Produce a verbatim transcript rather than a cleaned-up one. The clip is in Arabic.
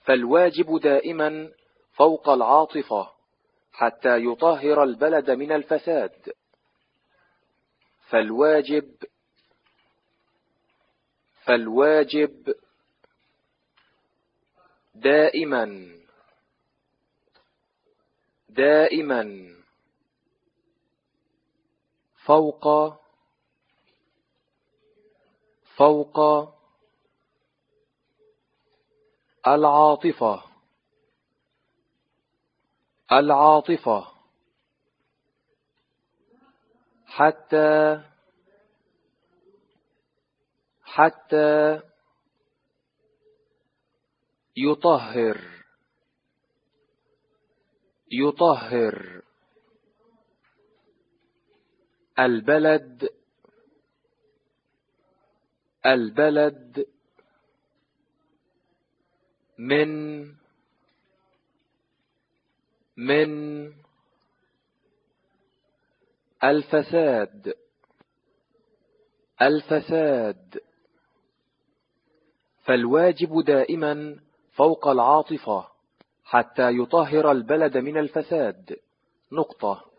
فالواجب دائما فوق العاطفة حتى يطهر البلد من الفساد. فالواجب فالواجب دائما دائما فوق فوق العاطفة العاطفة حتى حتى يطهر يطهر البلد البلد من من الفساد الفساد. فالواجب دائما فوق العاطفة حتى يطهر البلد من الفساد. نقطة.